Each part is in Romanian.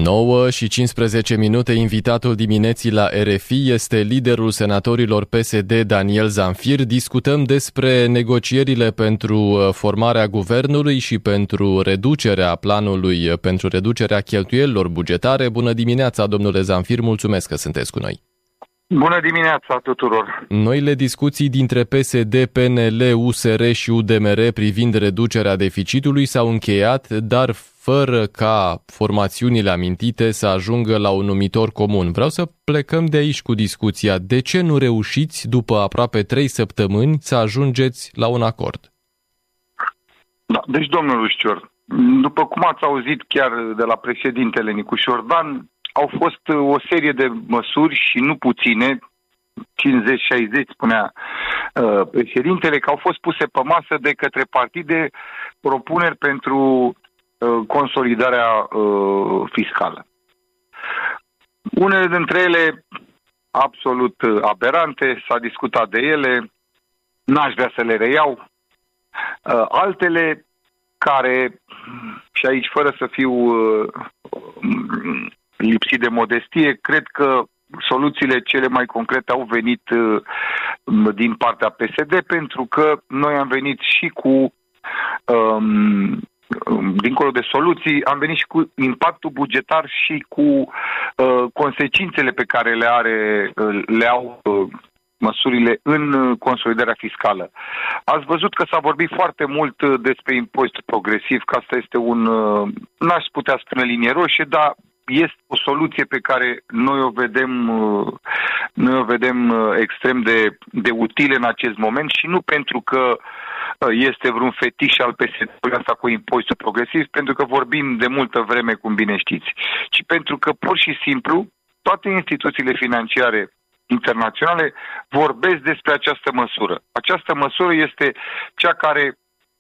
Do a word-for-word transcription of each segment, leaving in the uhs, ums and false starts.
nouă și cincisprezece minute, invitatul dimineții la R F I este liderul senatorilor P S D, Daniel Zamfir. Discutăm despre negocierile pentru formarea guvernului și pentru reducerea planului, pentru reducerea cheltuielilor bugetare. Bună dimineața, domnule Zamfir, mulțumesc că sunteți cu noi. Bună dimineața tuturor! Noile discuții dintre P S D, P N L, U S R și U D M R privind reducerea deficitului s-au încheiat, dar fără ca formațiunile amintite să ajungă la un numitor comun. Vreau să plecăm de aici cu discuția. De ce nu reușiți, după aproape trei săptămâni, să ajungeți la un acord? Da, deci, domnul Rușcior, după cum ați auzit chiar de la președintele Nicu Șordan, au fost o serie de măsuri și nu puține, cincizeci șaizeci spunea uh, președintele, că au fost puse pe masă de către partide propuneri pentru uh, consolidarea uh, fiscală. Unele dintre ele absolut aberante, s-a discutat de ele, n-aș vrea să le reiau. Uh, altele care, și aici fără să fiu uh, lipsit de modestie, cred că soluțiile cele mai concrete au venit uh, din partea P S D, pentru că noi am venit și cu, um, dincolo de soluții, am venit și cu impactul bugetar și cu uh, consecințele pe care le are, uh, le au uh, măsurile în consolidarea fiscală. Ați văzut că s-a vorbit foarte mult despre impozitul progresiv, că asta este un, n-aș putea spune linie roșie, dar este o soluție pe care noi o vedem, noi o vedem extrem de, de utilă în acest moment și nu pentru că este vreun fetiș al P S D-ului asta cu impozitul progresiv, pentru că vorbim de multă vreme, cum bine știți, ci pentru că pur și simplu toate instituțiile financiare internaționale vorbesc despre această măsură. Această măsură este cea care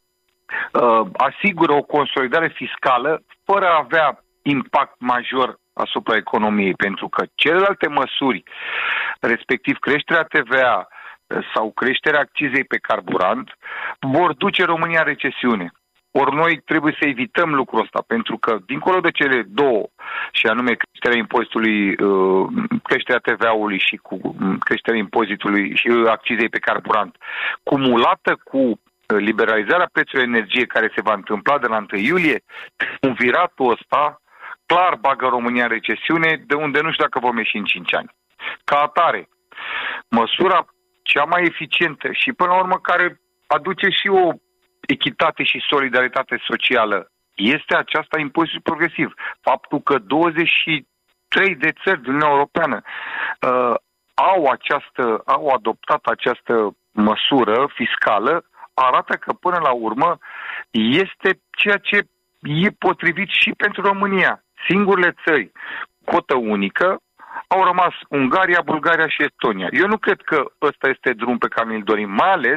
uh, asigură o consolidare fiscală fără a avea impact major asupra economiei, pentru că celelalte măsuri, respectiv creșterea T V A sau creșterea accizei pe carburant, vor duce România în recesiune. Ori noi trebuie să evităm lucrul ăsta, pentru că, dincolo de cele două, și anume creșterea impozitului, creșterea T V A-ului și cu creșterea impozitului și accizei pe carburant, cumulată cu liberalizarea prețului energiei care se va întâmpla de la întâi iulie, un viratul ăsta clar bagă România în recesiune, de unde nu știu dacă vom ieși în cinci ani. Ca atare, măsura cea mai eficientă și, până la urmă, care aduce și o echitate și solidaritate socială, este aceasta impozitul progresiv. Faptul că douăzeci și trei de țări din Uniunea Europeană uh, au, această, au adoptat această măsură fiscală arată că până la urmă este ceea ce e potrivit și pentru România. Singurele țări cotă unică au rămas Ungaria, Bulgaria și Estonia. Eu nu cred că ăsta este drum pe care îl dorim, mai ales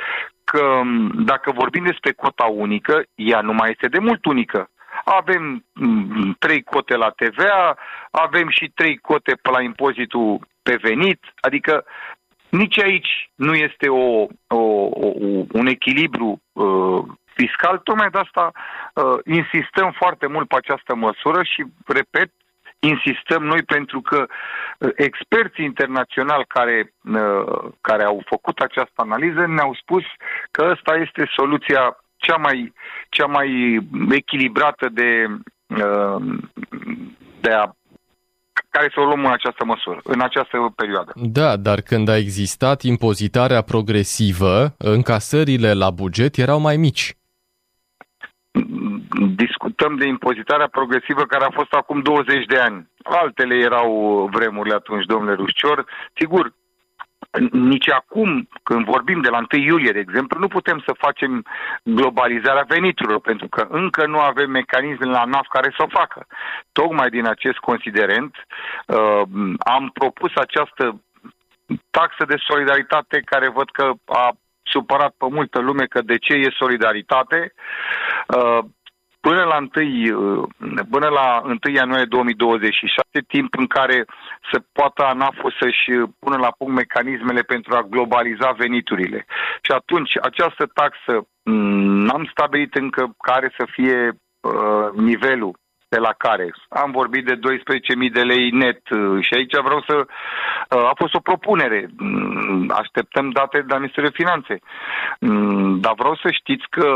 că dacă vorbim despre cota unică, ea nu mai este de mult unică. Avem m, trei cote la T V A, avem și trei cote pe la impozitul pe venit, adică nici aici nu este o, o, o, un echilibru uh, fiscal. Tocmai de asta uh, insistăm foarte mult pe această măsură și, repet, insistăm noi pentru că uh, experții internaționali care, uh, care au făcut această analiză ne-au spus că ăsta este soluția cea mai, cea mai echilibrată de, uh, de a care să o luăm în această măsură, în această perioadă. Da, dar când a existat impozitarea progresivă, încasările la buget erau mai mici. Discutăm de impozitarea progresivă care a fost acum douăzeci de ani. Altele erau vremurile atunci, domnule Rușcior. Sigur, nici acum, când vorbim de la întâi iulie, de exemplu, nu putem să facem globalizarea veniturilor, pentru că încă nu avem mecanisme la N A F care să o facă. Tocmai din acest considerent uh, am propus această taxă de solidaritate care văd că a supărat pe multă lume, că de ce e solidaritate. Uh, Până la, întâi, până la întâi ianuarie două mii douăzeci și șase, timp în care să poată ANAF-ul să-și pună la punct mecanismele pentru a globaliza veniturile. Și atunci, această taxă n-am stabilit încă care să fie uh, nivelul de la care am vorbit de doisprezece mii de lei net și aici vreau să... A fost o propunere. Așteptăm date de la Ministerul Finanțe. Dar vreau să știți că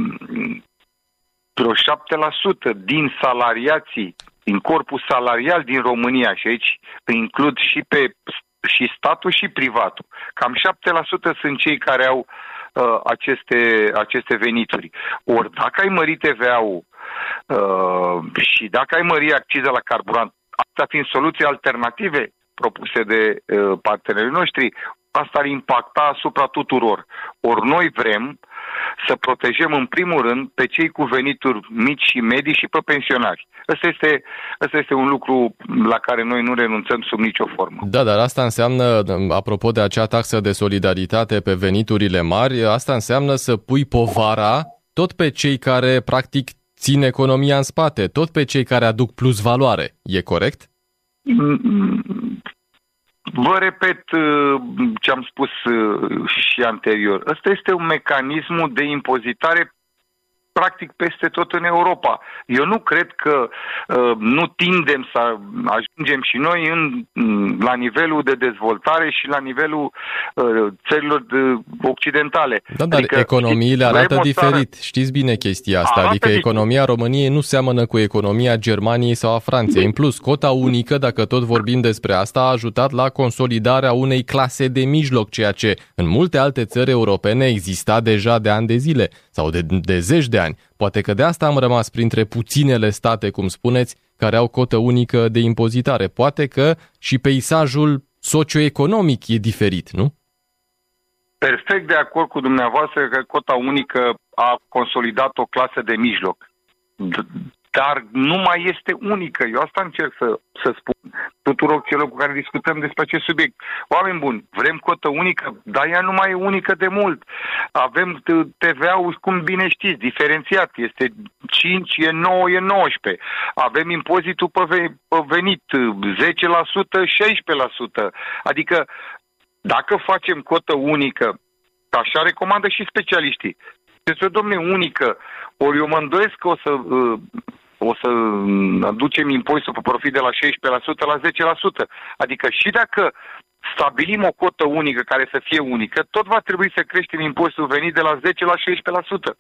vreo șapte la sută din salariații, din corpul salarial din România, și aici includ și pe și statul și privatul, cam șapte la sută sunt cei care au uh, aceste, aceste venituri. Ori dacă ai mărit T V A-ul uh, și dacă ai mări acciza la carburant, asta fiind soluții alternative propuse de uh, partenerii noștri, asta ar impacta asupra tuturor. Ori noi vrem să protejăm în primul rând pe cei cu venituri mici și medii și pe pensionari. Ăsta este, ăsta este un lucru la care noi nu renunțăm sub nicio formă. Da, dar asta înseamnă, apropo de acea taxă de solidaritate pe veniturile mari, asta înseamnă să pui povara tot pe cei care practic țin economia în spate, tot pe cei care aduc plus valoare. E corect? Vă repet ce am spus și anterior. Ăsta este un mecanism de impozitare practic peste tot în Europa. Eu nu cred că uh, nu tindem să ajungem și noi în, la nivelul de dezvoltare și la nivelul uh, țărilor de, occidentale. Da, dar adică, economiile arată diferit. Țară... Știți bine chestia asta. Adică economia României nu seamănă cu economia Germaniei sau a Franței. În plus, cota unică, dacă tot vorbim despre asta, a ajutat la consolidarea unei clase de mijloc, ceea ce în multe alte țări europene exista deja de ani de zile sau de, de zeci de ani. Poate că de asta am rămas printre puținele state, cum spuneți, care au cotă unică de impozitare. Poate că și peisajul socioeconomic e diferit, nu? Perfect de acord cu dumneavoastră că cota unică a consolidat o clasă de mijloc. Dar nu mai este unică. Eu asta încerc să, să spun tuturor celor cu care discutăm despre acest subiect. Oameni buni, vrem cotă unică, dar ea nu mai e unică de mult. Avem T V A-ul, cum bine știți, diferențiat. Este cinci, e nouă, e nouăsprezece. Avem impozitul pe venit, zece la sută, șaisprezece la sută. Adică, dacă facem cotă unică, așa recomandă și specialiștii, este, domne, unică, ori eu mă îndoiesc că o să... o să aducem impozitul pe profit de la șaisprezece la sută la zece la sută. Adică și dacă stabilim o cotă unică care să fie unică, tot va trebui să creștem impozitul venit de la zece la șaisprezece la sută.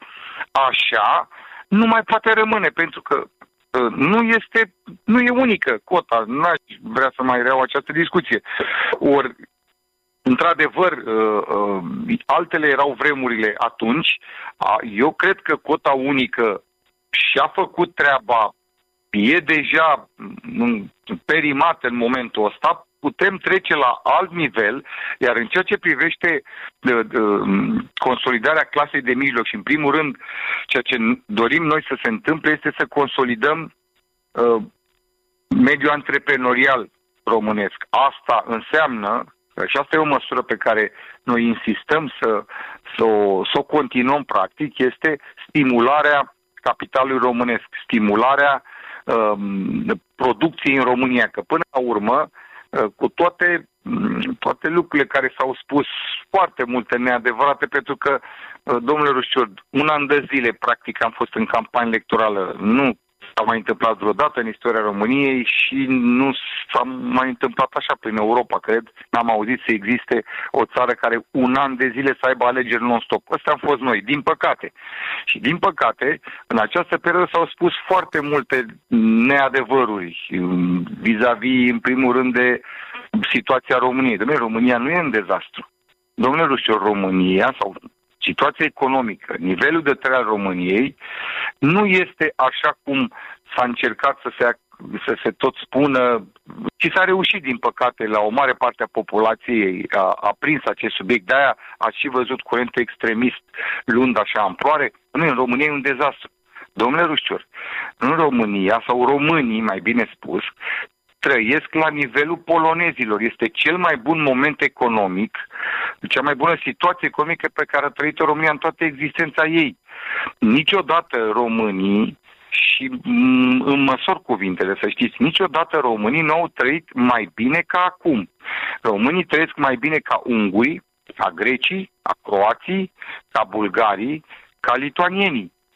Așa nu mai poate rămâne, pentru că nu este, nu e unică cota. N-aș vrea să mai reau această discuție. Ori, într-adevăr, altele erau vremurile atunci. Eu cred că cota unică și-a făcut treaba, e deja perimat în momentul ăsta, putem trece la alt nivel, iar în ceea ce privește de, de, consolidarea clasei de mijloc și, în primul rând, ceea ce dorim noi să se întâmple este să consolidăm uh, mediul antreprenorial românesc. Asta înseamnă, și asta e o măsură pe care noi insistăm să, să, o, să o continuăm practic, este stimularea capitalului românesc, stimularea um, producției în România, că până la urmă, uh, cu toate, um, toate lucrurile care s-au spus, foarte multe neadevărate, pentru că, uh, domnule Rușcior, un an de zile, practic, am fost în campanie electorală, nu s-a mai întâmplat vreodată în istoria României și nu s-a mai întâmplat așa prin Europa, cred. N-am auzit să existe o țară care un an de zile să aibă alegeri non-stop. Ăsta am fost noi, din păcate. Și din păcate, în această perioadă s-au spus foarte multe neadevăruri vis-a-vis, în primul rând, de situația României. Dom'le, România nu e în dezastru. Domnule Rușcior, România sau situația economică, nivelul de trai al României nu este așa cum s-a încercat să se, să se tot spună, și s-a reușit, din păcate, la o mare parte a populației a, a prins acest subiect. De-aia ați și văzut curentul extremist luând așa amploare. Nu, în România e un dezastru. Domnule Rușcior, în România, sau românii, mai bine spus, trăiesc la nivelul polonezilor. Este cel mai bun moment economic, cea mai bună situație economică pe care a trăit-o România în toată existența ei. Niciodată românii, și îmi măsor cuvintele, să știți, niciodată românii nu au trăit mai bine ca acum. Românii trăiesc mai bine ca ungurii, ca grecii, ca croații, ca bulgarii, ca lituanienii.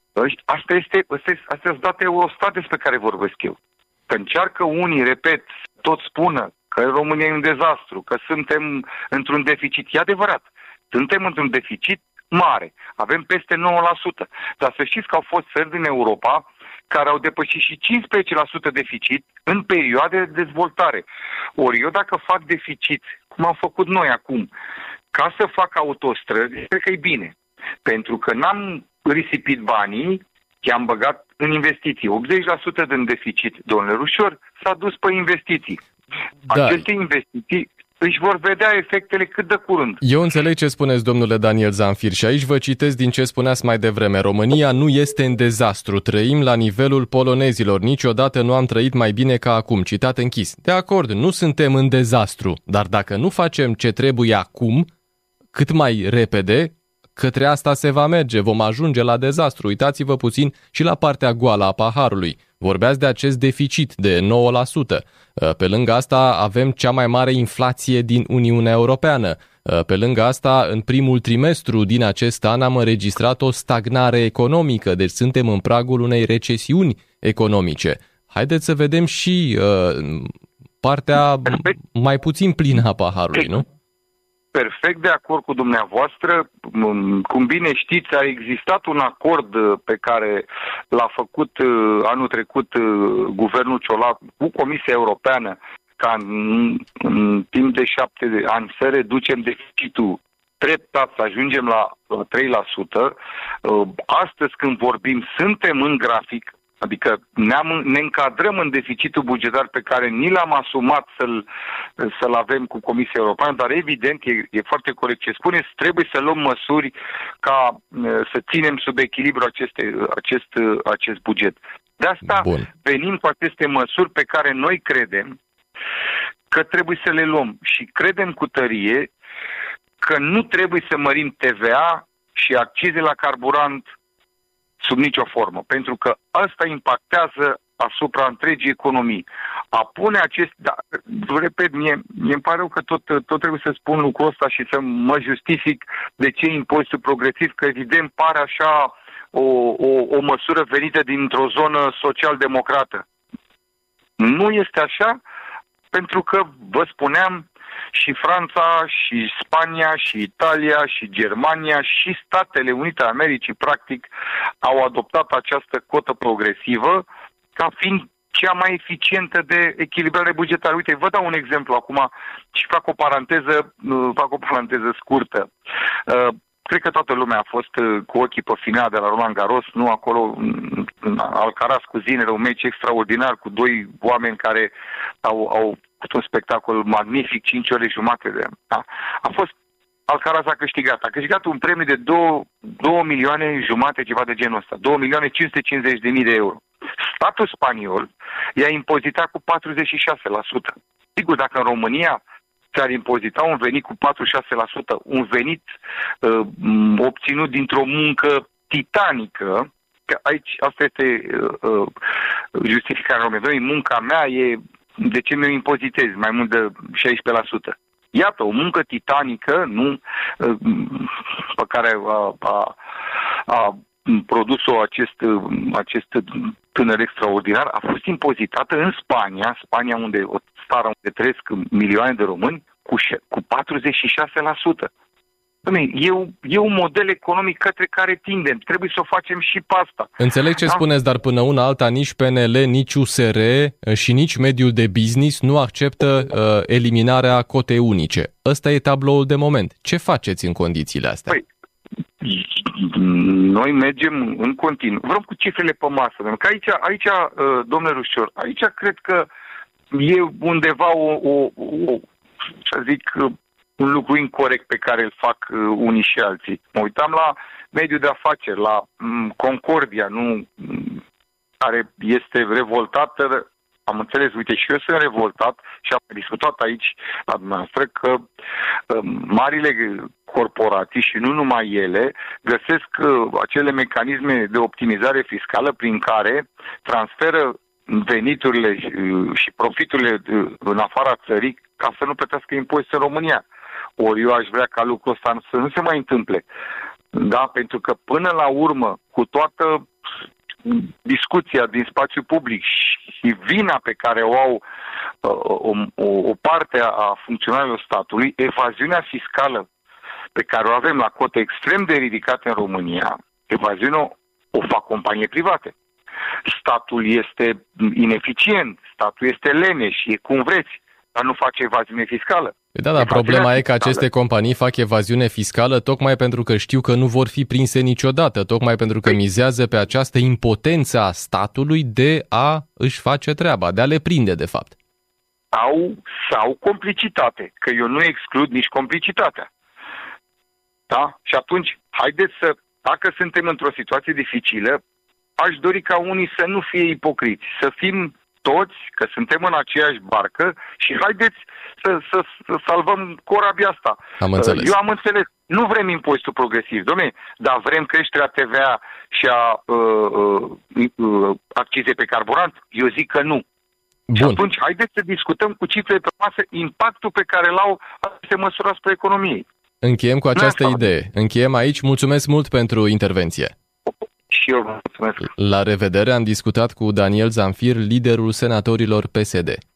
Asta este, astea sunt date Eurostat despre care vorbesc eu. Că încearcă unii, repet, tot spună că România e un dezastru, că suntem într-un deficit. E adevărat, suntem într-un deficit mare, avem peste nouă la sută. Dar să știți că au fost țări din Europa care au depășit și cincisprezece la sută deficit în perioade de dezvoltare. Ori eu dacă fac deficit, cum am făcut noi acum, ca să fac autostrăzi, cred că e bine. Pentru că n-am risipit banii, i-am băgat în investiții. optzeci la sută din deficit, domnule Rușor, s-a dus pe investiții. Da. Aceste investiții își vor vedea efectele cât de curând. Eu înțeleg ce spuneți, domnule Daniel Zamfir, și aici vă citesc din ce spuneați mai devreme. România nu este în dezastru, trăim la nivelul polonezilor. Niciodată nu am trăit mai bine ca acum. Citat închis. De acord, nu suntem în dezastru, dar dacă nu facem ce trebuie acum, cât mai repede, către asta se va merge, vom ajunge la dezastru. Uitați-vă puțin și la partea goală a paharului. Vorbeați de acest deficit de nouă la sută. Pe lângă asta avem cea mai mare inflație din Uniunea Europeană. Pe lângă asta, în primul trimestru din acest an am înregistrat o stagnare economică, deci suntem în pragul unei recesiuni economice. Haideți să vedem și uh, partea mai puțin plină a paharului, nu? Perfect de acord cu dumneavoastră. Cum bine știți, a existat un acord pe care l-a făcut anul trecut guvernul Ciolac cu Comisia Europeană ca în, în timp de șapte ani să reducem deficitul treptat, să ajungem la trei la sută. Astăzi, când vorbim, suntem în grafic. Adică ne-am, ne încadrăm în deficitul bugetar pe care ni l-am asumat să-l, să-l avem cu Comisia Europeană, dar evident, e, e foarte corect ce spuneți, trebuie să luăm măsuri ca să ținem sub echilibru aceste, acest, acest buget. De asta Bun. venim cu aceste măsuri pe care noi credem că trebuie să le luăm și credem cu tărie că nu trebuie să mărim T V A și accize la carburant sub nicio formă, pentru că asta impactează asupra întregii economii. A pune acest... Da, repet, mie, mie îmi pare rău că tot, tot trebuie să spun lucrul ăsta și să mă justific de ce impozitul progresiv, că evident pare așa o, o, o măsură venită dintr-o zonă social-democrată. Nu este așa, pentru că, vă spuneam, și Franța, și Spania, și Italia, și Germania, și Statele Unite ale Americii, practic, au adoptat această cotă progresivă ca fiind cea mai eficientă de echilibrare bugetară. Uite, vă dau un exemplu acum și fac o paranteză, fac o paranteză scurtă. Cred că toată lumea a fost cu ochii pe finala de la Roland Garros, nu acolo, Alcaraz cu Zinere, un meci extraordinar cu doi oameni care au, au făcut un spectacol magnific, cinci ore jumate de... Da? A fost, Alcaraz a câștigat, a câștigat un premiu de două milioane jumate, ceva de genul ăsta, două milioane cinci sute cincizeci de mii de euro. Statul spaniol i-a impozitat cu patruzeci și șase la sută. Sigur, dacă în România ți-ar impozita un venit cu patruzeci și șase la sută, un venit uh, obținut dintr-o muncă titanică, că aici asta este uh, justificarea României, munca mea e de ce mi-o impozitez mai mult de șaisprezece la sută. Iată, o muncă titanică, nu, uh, pe care a, a, a produs-o acest, acest tânăr extraordinar, a fost impozitată în Spania, Spania unde o țară unde trăiesc milioane de români, cu, cu patruzeci și șase la sută. E, e un model economic către care tindem. Trebuie să o facem și pe asta. Înțeleg ce da? spuneți, dar până una alta nici P N L, nici U S R și nici mediul de business nu acceptă uh, eliminarea cotei unice. Ăsta e tabloul de moment. Ce faceți în condițiile astea? Păi, noi mergem în continuu. Vreau cu cifrele pe masă. Că aici, aici, domnule Rușor, aici cred că e undeva o, o, o să zic, un lucru incorect pe care îl fac unii și alții. Mă uitam la mediul de afaceri, la Concordia, nu, care este revoltată. Am înțeles, uite, și eu sunt revoltat și am discutat aici la dumneavoastră că uh, marile corporații și nu numai ele găsesc uh, acele mecanisme de optimizare fiscală prin care transferă veniturile uh, și profiturile uh, în afara țării ca să nu plătească impozite în România. Ori eu aș vrea ca lucrul ăsta să nu se mai întâmple. Da, pentru că până la urmă, cu toată discuția din spațiu public și vina pe care o au o, o, o parte a funcționarilor statului, evaziunea fiscală pe care o avem la cote extrem de ridicate în România, evaziunea o fac companii private. Statul este ineficient, statul este leneș, e cum vreți, dar nu face evaziune fiscală. Da, da, problema e că aceste companii fac evaziune fiscală tocmai pentru că știu că nu vor fi prinse niciodată, tocmai pentru că mizează pe această impotență a statului de a își face treaba, de a le prinde, de fapt. Sau, sau complicitate, că eu nu exclud nici complicitatea. Da? Și atunci, haideți să, dacă suntem într-o situație dificilă, aș dori ca unii să nu fie ipocriți, să fim toți, că suntem în aceeași barcă și haideți să, să, să salvăm corabia asta. Am înțeles. Eu am înțeles. Nu vrem impozitul progresiv, dom'le, dar vrem creșterea T V A și a uh, uh, accizei pe carburant? Eu zic că nu. Bun. Și atunci, haideți să discutăm cu cifrele pe masă impactul pe care l-au aceste măsuri asupra economiei. Încheiem cu această idee. Încheiem aici. Mulțumesc mult pentru intervenție. Și eu vă mulțumesc. La revedere. Am discutat cu Daniel Zamfir, liderul senatorilor P S D.